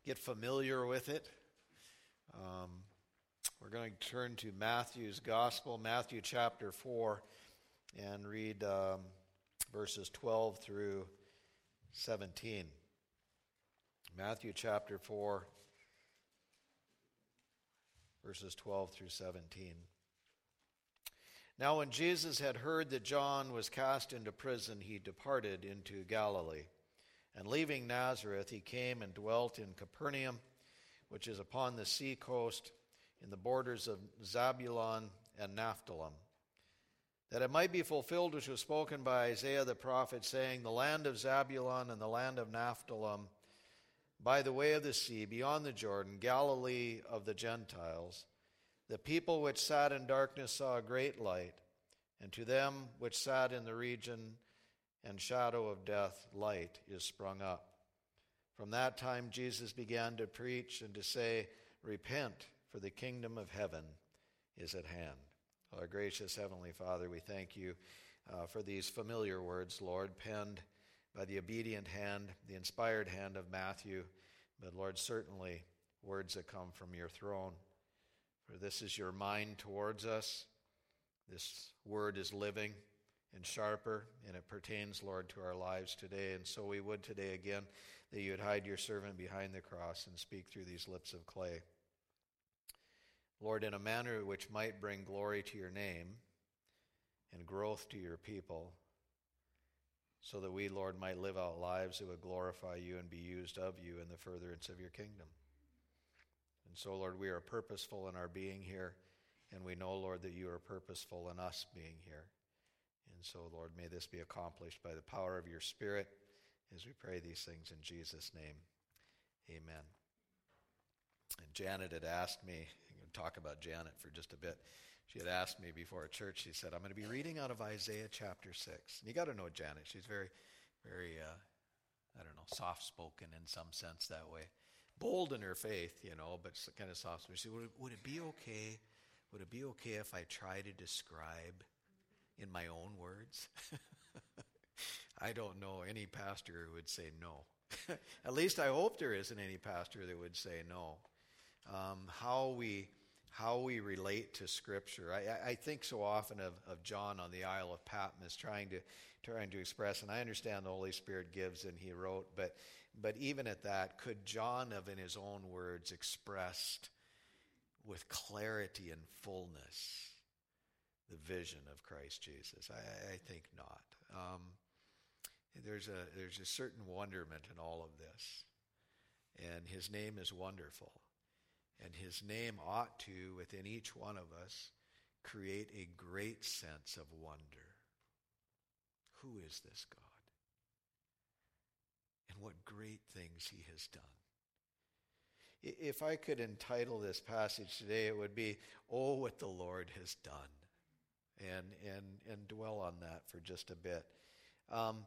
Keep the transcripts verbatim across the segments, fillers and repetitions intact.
get familiar with it. Um, we're going to turn to Matthew's Gospel, Matthew chapter four, and read um, verses twelve through seventeen. Matthew chapter four, verses twelve through seventeen. Now when Jesus had heard that John was cast into prison, he departed into Galilee. And leaving Nazareth, he came and dwelt in Capernaum, which is upon the sea coast, in the borders of Zabulon and Naphtali, that it might be fulfilled which was spoken by Isaiah the prophet, saying, The land of Zabulon and the land of Naphtali, by the way of the sea, beyond the Jordan, Galilee of the Gentiles, the people which sat in darkness saw a great light, and to them which sat in the region and shadow of death, light is sprung up. From that time Jesus began to preach and to say, Repent, for the kingdom of heaven is at hand. Our gracious Heavenly Father, we thank you uh, for these familiar words, Lord, penned by the obedient hand, the inspired hand of Matthew, but Lord, certainly words that come from your throne. For this is your mind towards us. This word is living and sharper, and it pertains, Lord, to our lives today. And so we would today again that you would hide your servant behind the cross and speak through these lips of clay. Lord, in a manner which might bring glory to your name and growth to your people, so that we, Lord, might live out lives that would glorify you and be used of you in the furtherance of your kingdom. And so, Lord, we are purposeful in our being here, and we know, Lord, that you are purposeful in us being here. And so, Lord, may this be accomplished by the power of your Spirit as we pray these things in Jesus' name. Amen. And Janet had asked me, I'm going to talk about Janet for just a bit. She had asked me before church, she said, I'm going to be reading out of Isaiah chapter six. And you got to know Janet. She's very, very, uh, I don't know, soft-spoken in some sense that way. Bold in her faith, you know, but kind of soft-spoken. She said, would it, would it be okay, would it be okay if I try to describe in my own words? I don't know any pastor who would say no. At least I hope there isn't any pastor that would say no. Um, how we how we relate to Scripture. I, I think so often of, of John on the Isle of Patmos trying to trying to express, and I understand the Holy Spirit gives and he wrote, but but even at that, could John have in his own words expressed with clarity and fullness the vision of Christ Jesus? I, I think not. Um, there's a there's a certain wonderment in all of this, and his name is wonderful. And his name ought to, within each one of us, create a great sense of wonder. Who is this God? And what great things he has done. If I could entitle this passage today, it would be, Oh, what the Lord has done. And and and dwell on that for just a bit. Um,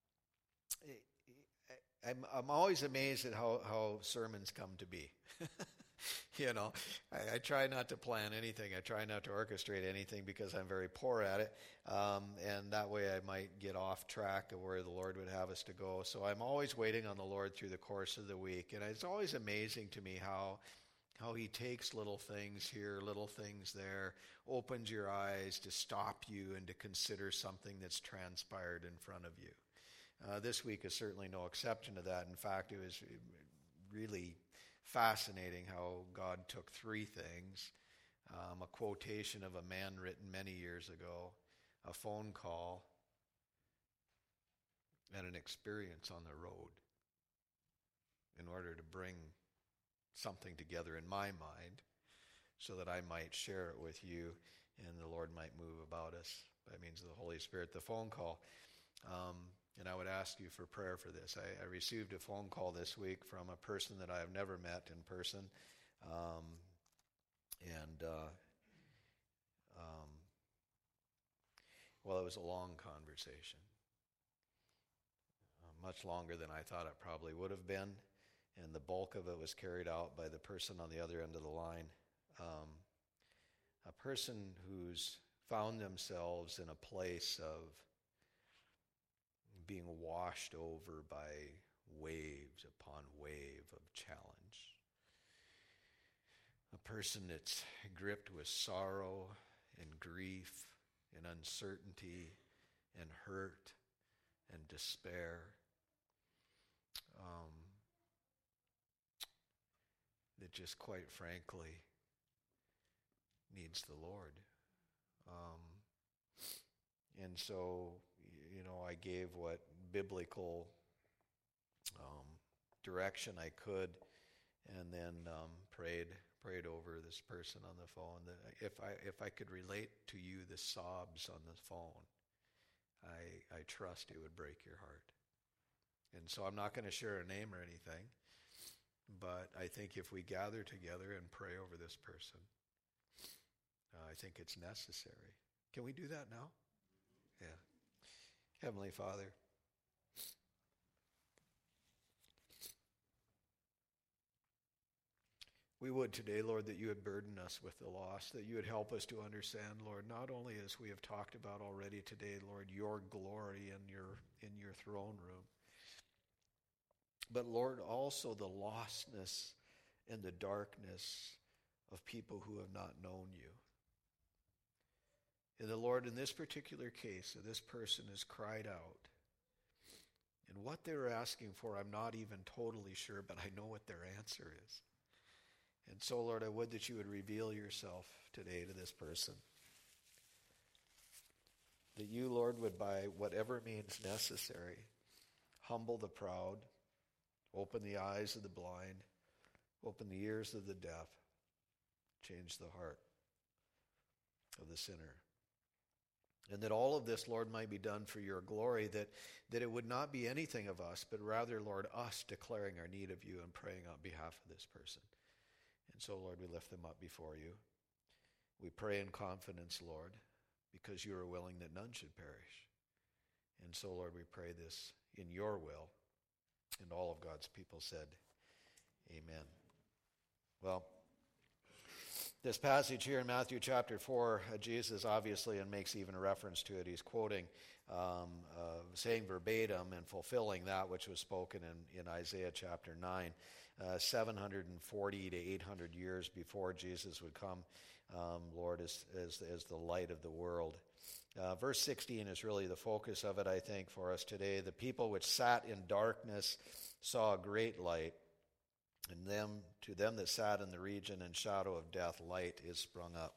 I'm, I'm always amazed at how, how sermons come to be. You know, I, I try not to plan anything. I try not to orchestrate anything because I'm very poor at it. Um, and that way I might get off track of where the Lord would have us to go. So I'm always waiting on the Lord through the course of the week. And it's always amazing to me how how he takes little things here, little things there, opens your eyes to stop you and to consider something that's transpired in front of you. Uh, this week is certainly no exception to that. In fact, it was really fascinating how God took three things, um, a quotation of a man written many years ago, a phone call, and an experience on the road in order to bring something together in my mind so that I might share it with you and the Lord might move about us by means of the Holy Spirit. The phone call, um, and I would ask you for prayer for this. I, I received a phone call this week from a person that I have never met in person. Um, and, uh, um, well, it was a long conversation. Uh, much longer than I thought it probably would have been. And the bulk of it was carried out by the person on the other end of the line. Um, a person who's found themselves in a place of being washed over by waves upon wave of challenge. A person that's gripped with sorrow and grief and uncertainty and hurt and despair. Um, that just quite frankly needs the Lord. Um, and so, you know, I gave what biblical um, direction I could, and then um, prayed prayed over this person on the phone. That if I if I could relate to you the sobs on the phone, I I trust it would break your heart. And so I'm not going to share a name or anything, but I think if we gather together and pray over this person, uh, I think it's necessary. Can we do that now? Yeah. Heavenly Father, we would today, Lord, that you would burden us with the loss, that you would help us to understand, Lord, not only as we have talked about already today, Lord, your glory in your in your throne room, but Lord, also the lostness and the darkness of people who have not known you. And the Lord, in this particular case, this person has cried out. And what they're asking for, I'm not even totally sure, but I know what their answer is. And so, Lord, I would that you would reveal yourself today to this person. That you, Lord, would by whatever means necessary, humble the proud, open the eyes of the blind, open the ears of the deaf, change the heart of the sinner. And that all of this, Lord, might be done for your glory, that, that it would not be anything of us, but rather, Lord, us declaring our need of you and praying on behalf of this person. And so, Lord, we lift them up before you. We pray in confidence, Lord, because you are willing that none should perish. And so, Lord, we pray this in your will. And all of God's people said, amen. Well, this passage here in Matthew chapter four, uh, Jesus obviously, and makes even a reference to it, he's quoting, um, uh, saying verbatim and fulfilling that which was spoken in, in Isaiah chapter nine, uh, seven hundred forty to eight hundred years before Jesus would come, um, Lord, as, as, as the light of the world. Uh, verse sixteen is really the focus of it, I think, for us today. The people which sat in darkness saw a great light. And them, to them that sat in the region and shadow of death, light is sprung up.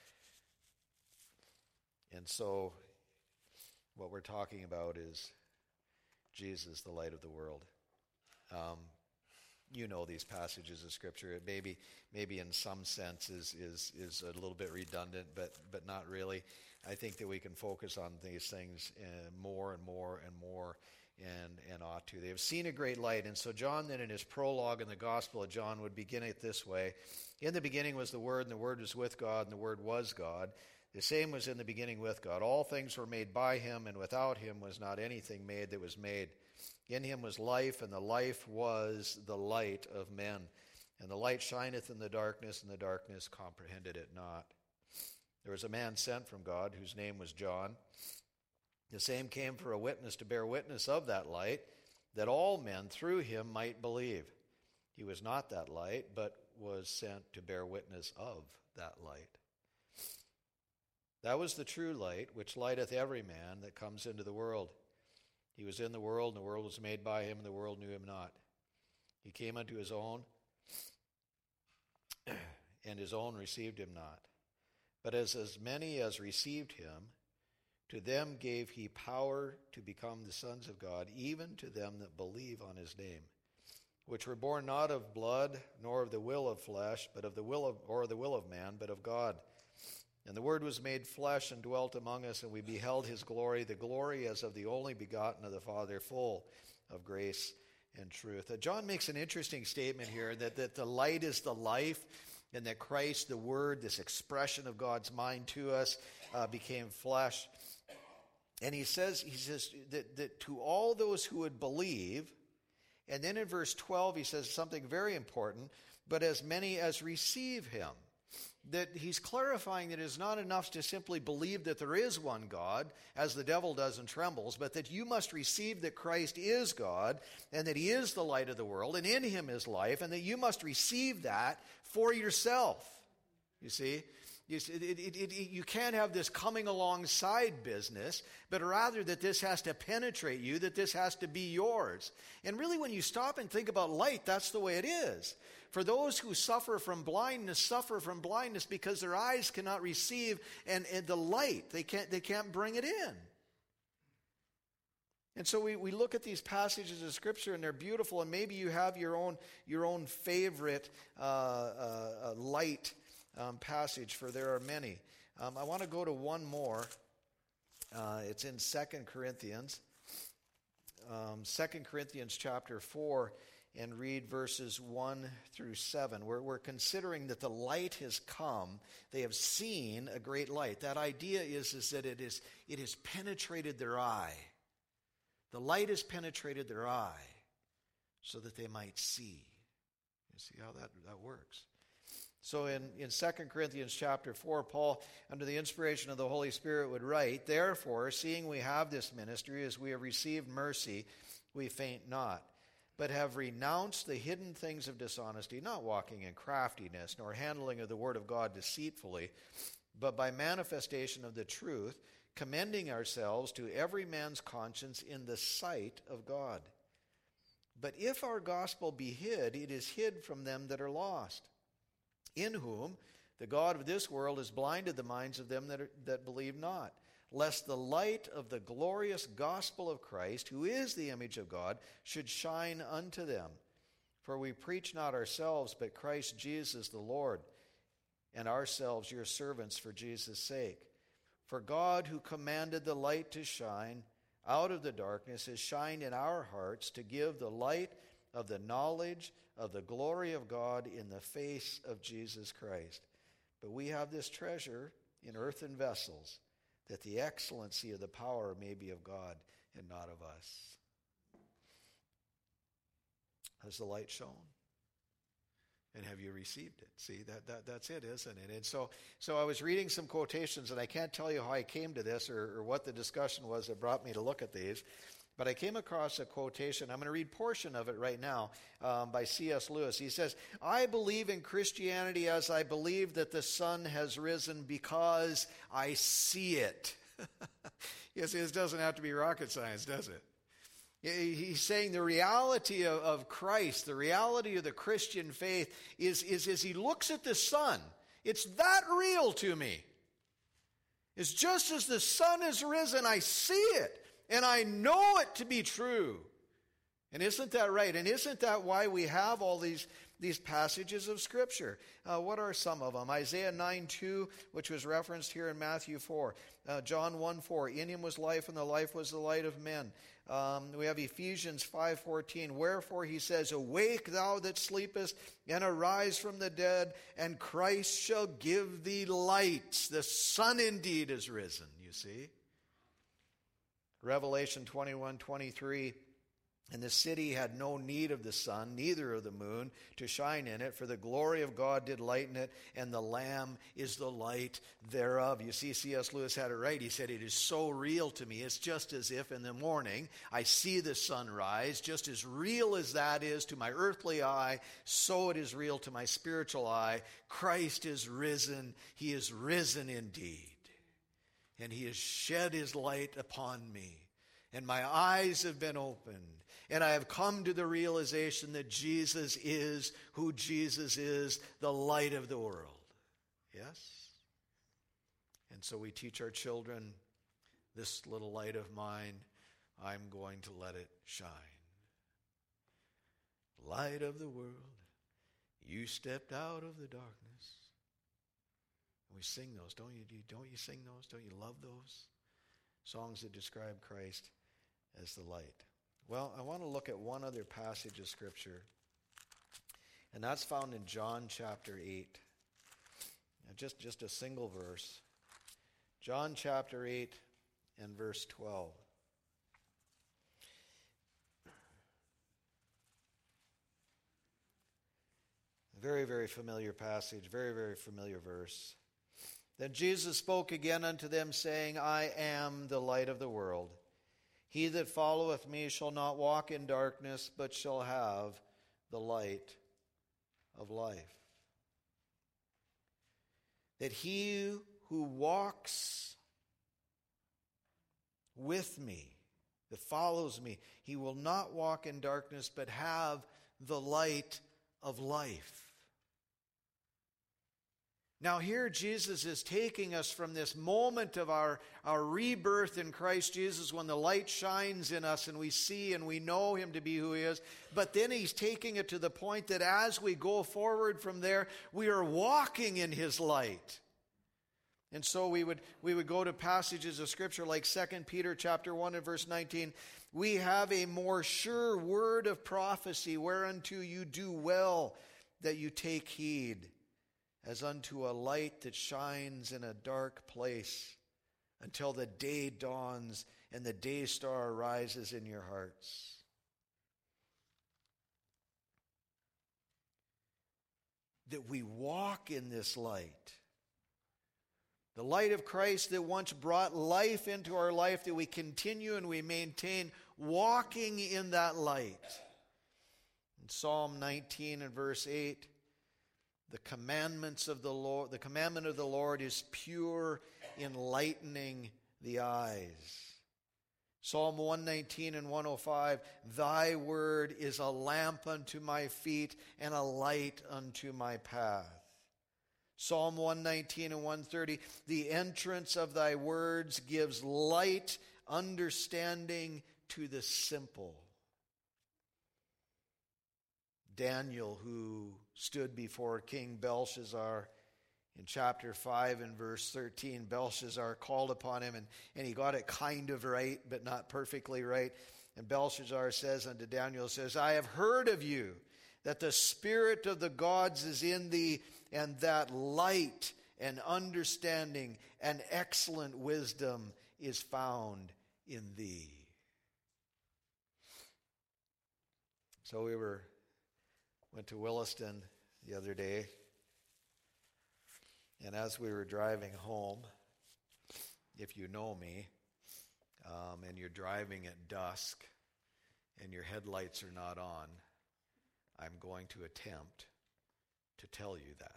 And so, what we're talking about is Jesus, the light of the world. Um, you know these passages of Scripture. It maybe, maybe in some sense is is is a little bit redundant, but but not really. I think that we can focus on these things uh, more and more and more. And, and ought to. They have seen a great light. And so John then in his prologue in the Gospel of John would begin it this way. In the beginning was the Word, and the Word was with God, and the Word was God. The same was in the beginning with God. All things were made by him, and without him was not anything made that was made. In him was life, and the life was the light of men. And the light shineth in the darkness, and the darkness comprehended it not. There was a man sent from God, whose name was John. The same came for a witness to bear witness of that light, that all men through him might believe. He was not that light, but was sent to bear witness of that light. That was the true light, which lighteth every man that comes into the world. He was in the world, and the world was made by him, and the world knew him not. He came unto his own, and his own received him not. But as, as many as received him, to them gave he power to become the sons of God, even to them that believe on his name, which were born not of blood, nor of the will of flesh, but of the will of, or the will of man, but of God. And the Word was made flesh and dwelt among us, and we beheld his glory, the glory as of the only begotten of the Father, full of grace and truth. Uh, John makes an interesting statement here that, that the light is the life, and that Christ, the Word, this expression of God's mind to us, uh, became flesh. And he says, he says that, that to all those who would believe, and then in verse twelve he says something very important, but as many as receive him. that he's clarifying that it's not enough to simply believe that there is one God, as the devil does and trembles, but that you must receive that Christ is God, and that he is the light of the world, and in him is life, and that you must receive that for yourself. You see? You, see, it, it, it, you can't have this coming alongside business, but rather that this has to penetrate you, that this has to be yours. And really, when you stop and think about light, that's the way it is. For those who suffer from blindness, suffer from blindness because their eyes cannot receive and, and the light. They can't, they can't bring it in. And so we, we look at these passages of Scripture, and they're beautiful, and maybe you have your own, your own favorite uh, uh, light Um, passage, for there are many. Um, I want to go to one more. Uh, it's in Second Corinthians. Um, Second Corinthians chapter four, and read verses one through seven. We're, we're considering that the light has come. They have seen a great light. That idea is, is that it is it has penetrated their eye. The light has penetrated their eye so that they might see. You see how that, that works? So in, in Second Corinthians chapter four, Paul, under the inspiration of the Holy Spirit, would write, "Therefore, seeing we have this ministry, as we have received mercy, we faint not, but have renounced the hidden things of dishonesty, not walking in craftiness, nor handling of the word of God deceitfully, but by manifestation of the truth, commending ourselves to every man's conscience in the sight of God. But if our gospel be hid, it is hid from them that are lost, in whom the God of this world has blinded the minds of them that, are, that believe not, lest the light of the glorious gospel of Christ, who is the image of God, should shine unto them. For we preach not ourselves, but Christ Jesus the Lord, and ourselves your servants for Jesus' sake. For God, who commanded the light to shine out of the darkness, has shined in our hearts to give the light of the knowledge of the glory of God in the face of Jesus Christ. But we have this treasure in earthen vessels, that the excellency of the power may be of God and not of us." Has the light shone? And have you received it? See, that, that that's it, isn't it? And so so I was reading some quotations, and I can't tell you how I came to this or, or what the discussion was that brought me to look at these. But I came across a quotation. I'm going to read a portion of it right now um, by C S Lewis. He says, "I believe in Christianity as I believe that the sun has risen because I see it." Yes, it doesn't have to be rocket science, does it? He's saying the reality of, of Christ, the reality of the Christian faith is, is as he looks at the sun, it's that real to me. It's just as the sun has risen, I see it. And I know it to be true. And isn't that right? And isn't that why we have all these, these passages of Scripture? Uh, what are some of them? Isaiah nine two, which was referenced here in Matthew four. Uh, John one four, "In him was life, and the life was the light of men." Um, we have Ephesians five fourteen, "Wherefore he says, Awake thou that sleepest, and arise from the dead, and Christ shall give thee light." The sun indeed is risen, you see. Revelation twenty-one twenty-three, "And the city had no need of the sun, neither of the moon, to shine in it, for the glory of God did lighten it, and the Lamb is the light thereof." You see, C S Lewis had it right. He said, it is so real to me. It's just as if in the morning I see the sun rise. Just as real as that is to my earthly eye, so it is real to my spiritual eye. Christ is risen. He is risen indeed. And he has shed his light upon me. And my eyes have been opened. And I have come to the realization that Jesus is who Jesus is, the light of the world. Yes? And so we teach our children, this little light of mine, I'm going to let it shine. Light of the world, you stepped out of the darkness. We sing those, don't you? Don't you sing those? Don't you love those songs that describe Christ as the light? Well, I want to look at one other passage of Scripture, and that's found in John chapter eight. Just, just a single verse. John chapter eight and verse twelve. Very, very familiar passage, very, very familiar verse. Then Jesus spoke again unto them, saying, I am the light of the world. He that followeth me shall not walk in darkness, but shall have the light of life. That he who walks with me, that follows me, he will not walk in darkness, but have the light of life. Now here Jesus is taking us from this moment of our, our rebirth in Christ Jesus, when the light shines in us and we see and we know him to be who he is. But then he's taking it to the point that as we go forward from there, we are walking in his light. And so we would we would go to passages of Scripture like Second Peter chapter one and verse nineteen. We have a more sure word of prophecy, whereunto you do well that you take heed, as unto a light that shines in a dark place, until the day dawns and the day star rises in your hearts. That we walk in this light. The light of Christ that once brought life into our life, that we continue and we maintain walking in that light. In Psalm nineteen and verse eight, the commandments of the Lord, the commandment of the Lord is pure, enlightening the eyes. Psalm one nineteen and one oh five, thy word is a lamp unto my feet and a light unto my path. Psalm one nineteen and one thirty, the entrance of thy words gives light, understanding to the simple. Daniel, who stood before King Belshazzar in chapter five and verse thirteen, Belshazzar called upon him, and, and he got it kind of right, but not perfectly right. And Belshazzar says unto Daniel, says, I have heard of you, that the spirit of the gods is in thee, and that light and understanding and excellent wisdom is found in thee. So we were went to Williston the other day, and as we were driving home, if you know me, um, and you're driving at dusk and your headlights are not on, I'm going to attempt to tell you that.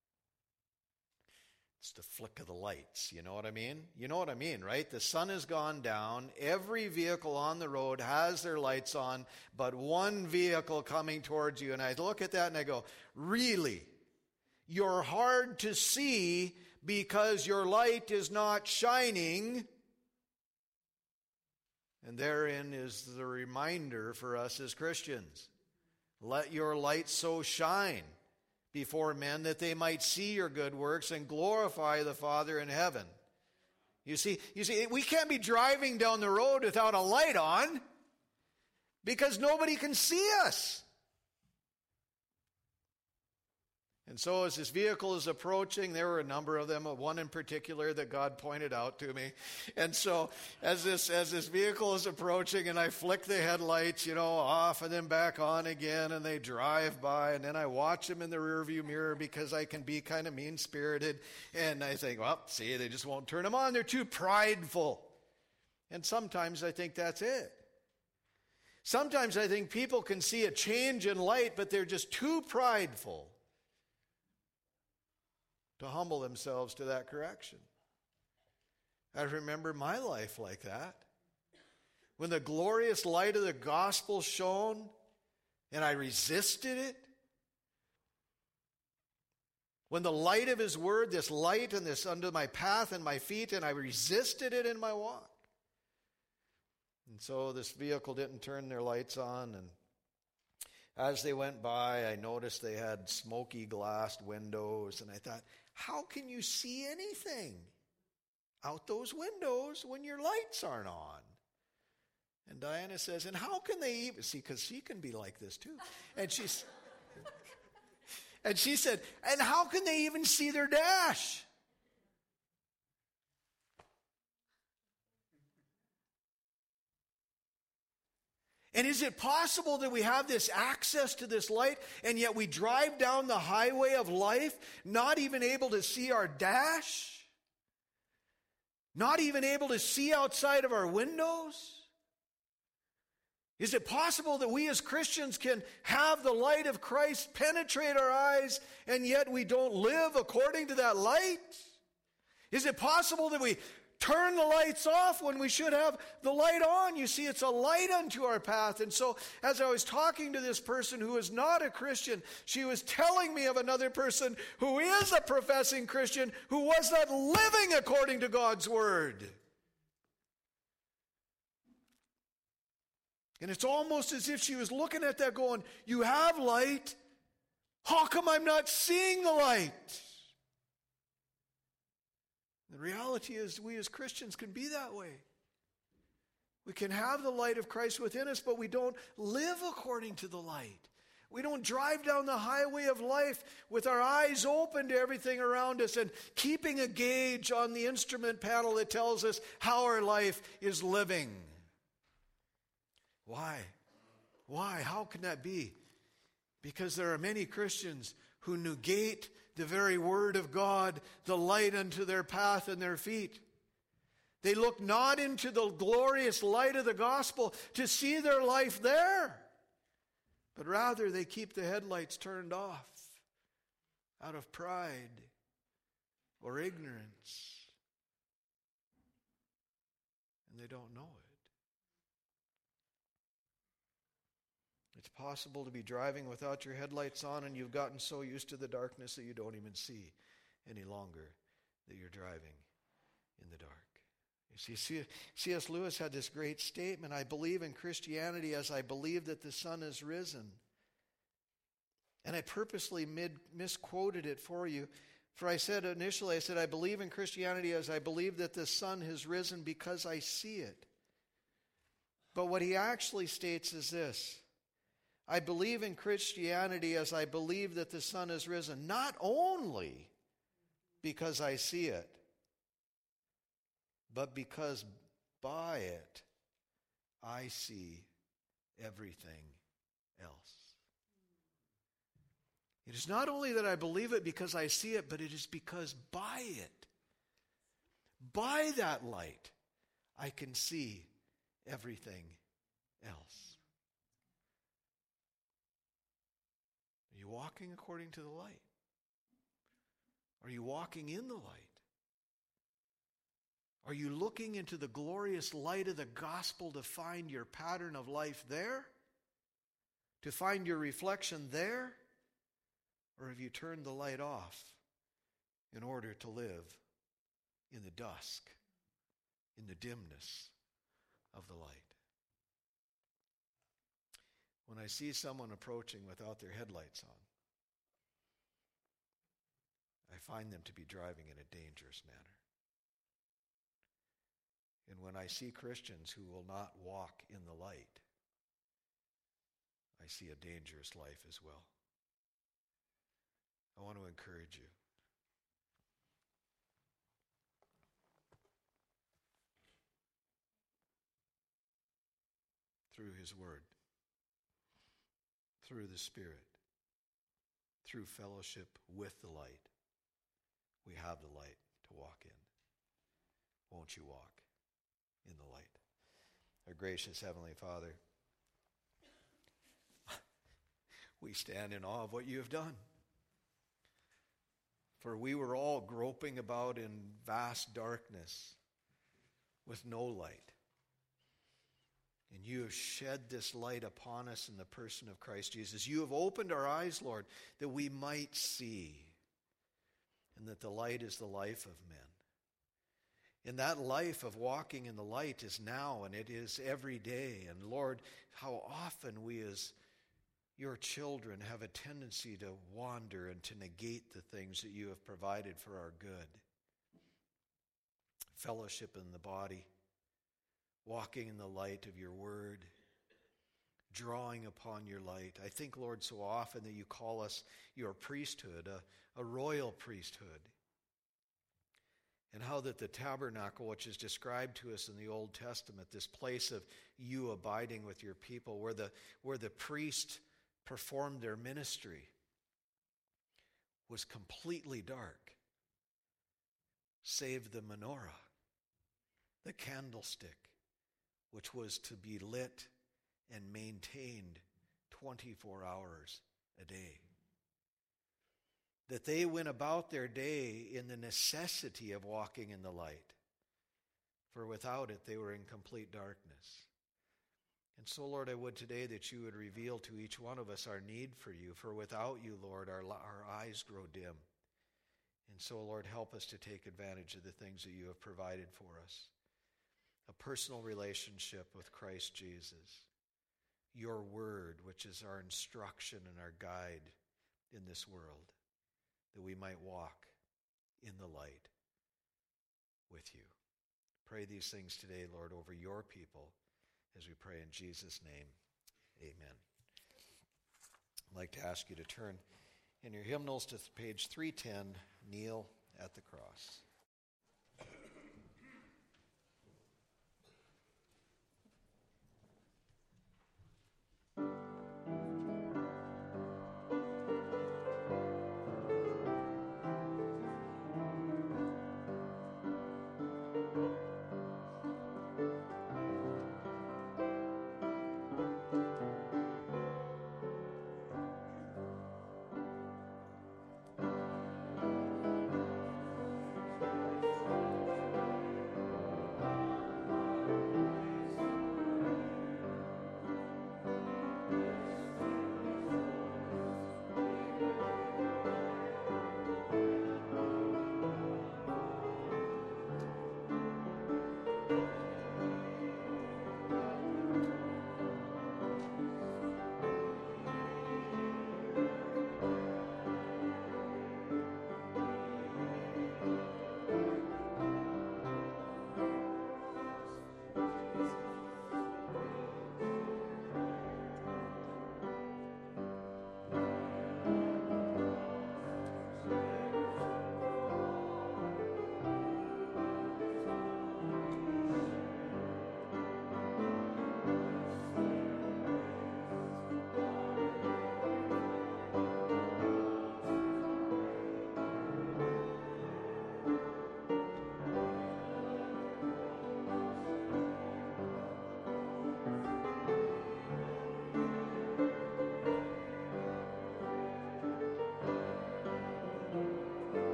It's the flick of the lights, you know what I mean? You know what I mean, right? The sun has gone down. Every vehicle on the road has their lights on, but one vehicle coming towards you. And I look at that and I go, really? You're hard to see because your light is not shining. And therein is the reminder for us as Christians. Let your light so shine before men that they might see your good works and glorify the Father in heaven. You see, you see, we can't be driving down the road without a light on because nobody can see us. And so as this vehicle is approaching, there were a number of them, one in particular that God pointed out to me. And so as this as this vehicle is approaching and I flick the headlights, you know, off and then back on again, and they drive by, and then I watch them in the rearview mirror because I can be kind of mean-spirited. And I think, well, see, they just won't turn them on. They're too prideful. And sometimes I think that's it. Sometimes I think people can see a change in light, but they're just too prideful to humble themselves to that correction. I remember my life like that. When the glorious light of the gospel shone and I resisted it. When the light of his word, this light and this under my path and my feet, and I resisted it in my walk. And so this vehicle didn't turn their lights on, and as they went by, I noticed they had smoky glassed windows, and I thought, how can you see anything out those windows when your lights aren't on? And Diana says, and how can they even, see, because she can be like this too. And she's, and she said, and how can they even see their dash? And is it possible that we have this access to this light, and yet we drive down the highway of life, not even able to see our dash? Not even able to see outside of our windows? Is it possible that we as Christians can have the light of Christ penetrate our eyes, and yet we don't live according to that light? Is it possible that we turn the lights off when we should have the light on? You see, it's a light unto our path. And so as I was talking to this person who is not a Christian, she was telling me of another person who is a professing Christian who was not living according to God's word. And it's almost as if she was looking at that going, you have light. How come I'm not seeing the light? The reality is we as Christians can be that way. We can have the light of Christ within us, but we don't live according to the light. We don't drive down the highway of life with our eyes open to everything around us and keeping a gauge on the instrument panel that tells us how our life is living. Why? Why? How can that be? Because there are many Christians who negate the very word of God, the light unto their path and their feet. They look not into the glorious light of the gospel to see their life there, but rather they keep the headlights turned off out of pride or ignorance. And they don't know it. It's possible to be driving without your headlights on, and you've gotten so used to the darkness that you don't even see any longer that you're driving in the dark. You see, C S Lewis had this great statement, I believe in Christianity as I believe that the sun is risen. And I purposely mid, misquoted it for you. For I said initially, I said, I believe in Christianity as I believe that the sun has risen because I see it. But what he actually states is this. I believe in Christianity as I believe that the sun has risen, not only because I see it, but because by it I see everything else. It is not only that I believe it because I see it, but it is because by it, by that light, I can see everything else. Are you walking according to the light? Are you walking in the light? Are you looking into the glorious light of the gospel to find your pattern of life there? To find your reflection there? Or have you turned the light off in order to live in the dusk, in the dimness of the light? When I see someone approaching without their headlights on, I find them to be driving in a dangerous manner. And when I see Christians who will not walk in the light, I see a dangerous life as well. I want to encourage you. Through His Word, through the Spirit, through fellowship with the light, we have the light to walk in. Won't you walk in the light? Our gracious Heavenly Father, we stand in awe of what you have done. For we were all groping about in vast darkness with no light. And you have shed this light upon us in the person of Christ Jesus. You have opened our eyes, Lord, that we might see, and that the light is the life of men. And that life of walking in the light is now, and it is every day. And Lord, how often we as your children have a tendency to wander and to negate the things that you have provided for our good. Fellowship in the body, walking in the light of your word, drawing upon your light. I think, Lord, so often that you call us your priesthood, a, a royal priesthood. And how that the tabernacle, which is described to us in the Old Testament, this place of you abiding with your people, where the, where the priest performed their ministry, was completely dark, save the menorah, the candlestick, which was to be lit and maintained twenty-four hours a day. That they went about their day in the necessity of walking in the light, for without it they were in complete darkness. And so, Lord, I would today that you would reveal to each one of us our need for you, for without you, Lord, our, our eyes grow dim. And so, Lord, help us to take advantage of the things that you have provided for us. A personal relationship with Christ Jesus, your word, which is our instruction and our guide in this world, that we might walk in the light with you. Pray these things today, Lord, over your people, as we pray in Jesus' name. Amen. I'd like to ask you to turn in your hymnals to page three ten, Kneel at the Cross.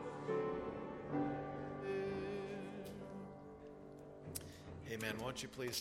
Amen. Won't you please